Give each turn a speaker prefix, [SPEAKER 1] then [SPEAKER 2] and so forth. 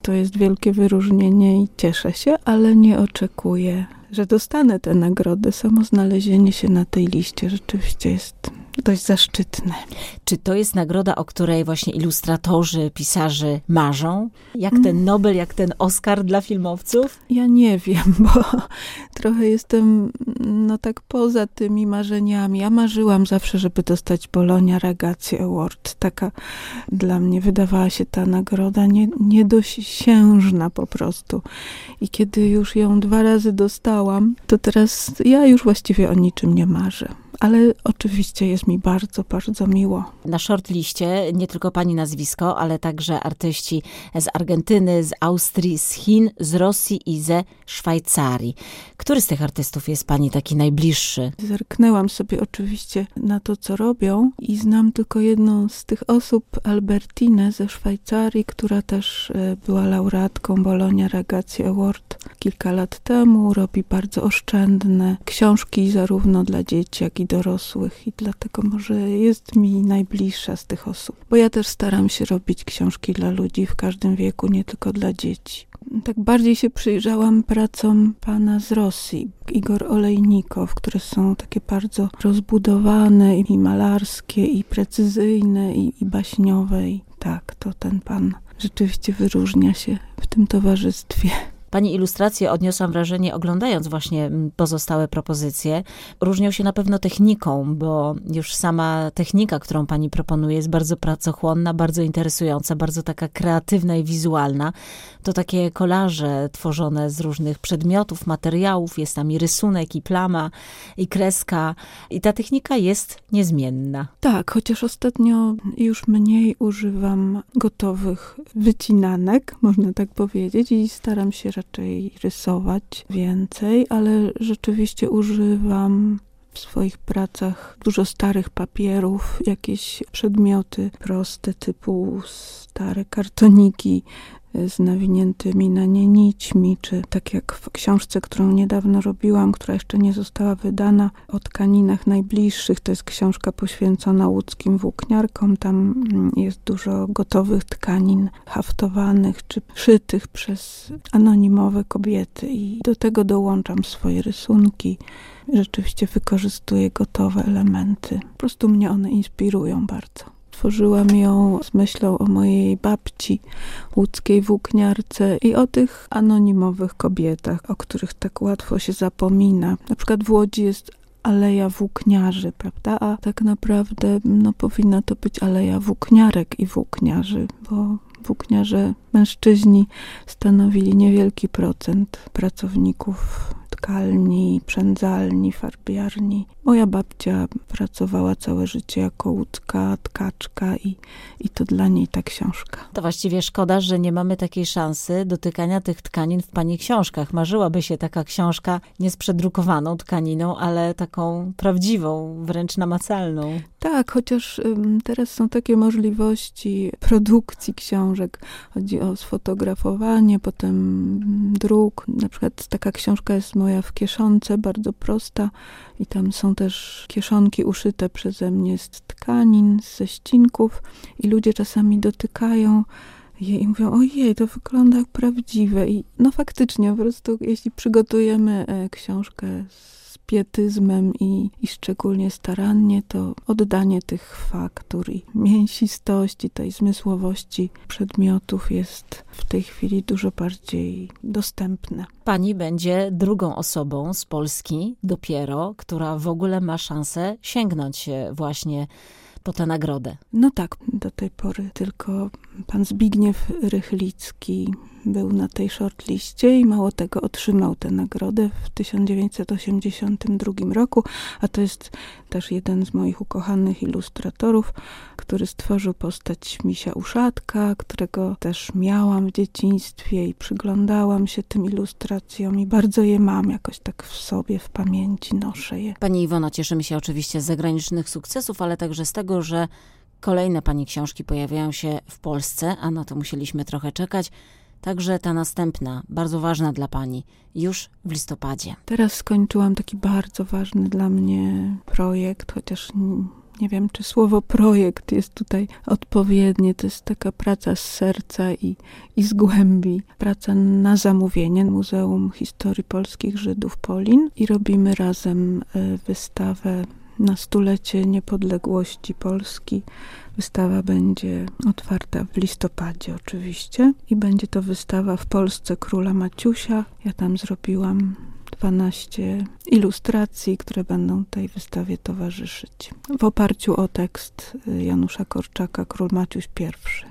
[SPEAKER 1] To jest wielkie wyróżnienie i cieszę się, ale nie oczekuję, że dostanę tę nagrodę. Samo znalezienie się na tej liście rzeczywiście jest dość zaszczytne.
[SPEAKER 2] Czy to jest nagroda, o której właśnie ilustratorzy, pisarze marzą? Jak ten Nobel, jak ten Oscar dla filmowców?
[SPEAKER 1] Ja nie wiem, bo trochę jestem tak poza tymi marzeniami. Ja marzyłam zawsze, żeby dostać Bologna Ragazzi Award. Taka dla mnie wydawała się ta nagroda niedosiężna po prostu. I kiedy już ją 2 razy dostałam, to teraz ja już właściwie o niczym nie marzę. Ale oczywiście jest mi bardzo, bardzo miło.
[SPEAKER 2] Na shortliście nie tylko pani nazwisko, ale także artyści z Argentyny, z Austrii, z Chin, z Rosji i ze Szwajcarii. Który z tych artystów jest pani taki najbliższy?
[SPEAKER 1] Zerknęłam sobie oczywiście na to, co robią i znam tylko jedną z tych osób, Albertinę ze Szwajcarii, która też była laureatką Bologna Ragazzi Award kilka lat temu. Robi bardzo oszczędne książki zarówno dla dzieci, jak i dorosłych i dlatego może jest mi najbliższa z tych osób. Bo ja też staram się robić książki dla ludzi w każdym wieku, nie tylko dla dzieci. Tak bardziej się przyjrzałam pracom pana z Rosji, Igor Olejnikow, które są takie bardzo rozbudowane i malarskie, i precyzyjne, i baśniowe. I tak, to ten pan rzeczywiście wyróżnia się w tym towarzystwie.
[SPEAKER 2] Pani ilustracje, odniosłam wrażenie, oglądając właśnie pozostałe propozycje, różnią się na pewno techniką, bo już sama technika, którą pani proponuje, jest bardzo pracochłonna, bardzo interesująca, bardzo taka kreatywna i wizualna. To takie kolaże tworzone z różnych przedmiotów, materiałów, jest tam i rysunek, i plama, i kreska. I ta technika jest niezmienna.
[SPEAKER 1] Tak, chociaż ostatnio już mniej używam gotowych wycinanek, można tak powiedzieć, i staram się raczej rysować więcej, ale rzeczywiście używam w swoich pracach dużo starych papierów, jakieś przedmioty proste typu stare kartoniki z nawiniętymi na nie nićmi, czy tak jak w książce, którą niedawno robiłam, która jeszcze nie została wydana, o tkaninach najbliższych. To jest książka poświęcona łódzkim włókniarkom. Tam jest dużo gotowych tkanin haftowanych, czy szytych przez anonimowe kobiety i do tego dołączam swoje rysunki. Rzeczywiście wykorzystuję gotowe elementy. Po prostu mnie one inspirują bardzo. Tworzyłam ją z myślą o mojej babci, łódzkiej włókniarce i o tych anonimowych kobietach, o których tak łatwo się zapomina. Na przykład w Łodzi jest Aleja Włókniarzy, prawda? A tak naprawdę powinna to być Aleja Włókniarek i Włókniarzy, bo włókniarze mężczyźni stanowili niewielki procent pracowników tkalni, przędzalni, farbiarni. Moja babcia pracowała całe życie jako łódzka tkaczka i to dla niej ta książka.
[SPEAKER 2] To właściwie szkoda, że nie mamy takiej szansy dotykania tych tkanin w pani książkach. Marzyłaby się taka książka nie z przedrukowaną tkaniną, ale taką prawdziwą, wręcz namacalną.
[SPEAKER 1] Tak, chociaż teraz są takie możliwości produkcji książek. Chodzi o sfotografowanie, potem druk. Na przykład taka książka jest moja w kieszonce, bardzo prosta i tam są też kieszonki uszyte przeze mnie z tkanin, ze ścinków i ludzie czasami dotykają je i mówią, ojej, to wygląda jak prawdziwe. I faktycznie, po prostu jeśli przygotujemy książkę z pietyzmem i szczególnie starannie, to oddanie tych faktur i mięsistości, tej zmysłowości przedmiotów jest w tej chwili dużo bardziej dostępne.
[SPEAKER 2] Pani będzie drugą osobą z Polski dopiero, która w ogóle ma szansę sięgnąć właśnie po tę nagrodę.
[SPEAKER 1] No tak, do tej pory tylko pan Zbigniew Rychlicki był na tej shortliście i mało tego otrzymał tę nagrodę w 1982 roku, a to jest też jeden z moich ukochanych ilustratorów, który stworzył postać Misia Uszatka, którego też miałam w dzieciństwie i przyglądałam się tym ilustracjom i bardzo je mam jakoś tak w sobie, w pamięci, noszę je.
[SPEAKER 2] Pani Iwono, cieszymy się oczywiście z zagranicznych sukcesów, ale także z tego, że kolejne pani książki pojawiają się w Polsce, a na to musieliśmy trochę czekać. Także ta następna, bardzo ważna dla pani, już w listopadzie.
[SPEAKER 1] Teraz skończyłam taki bardzo ważny dla mnie projekt, chociaż nie wiem, czy słowo projekt jest tutaj odpowiednie. To jest taka praca z serca i z głębi. Praca na zamówienie Muzeum Historii Polskich Żydów Polin i robimy razem wystawę na 100-lecie niepodległości Polski. Wystawa będzie otwarta w listopadzie oczywiście i będzie to wystawa w Polsce Króla Maciusia. Ja tam zrobiłam 12 ilustracji, które będą tej wystawie towarzyszyć. W oparciu o tekst Janusza Korczaka Król Maciuś I.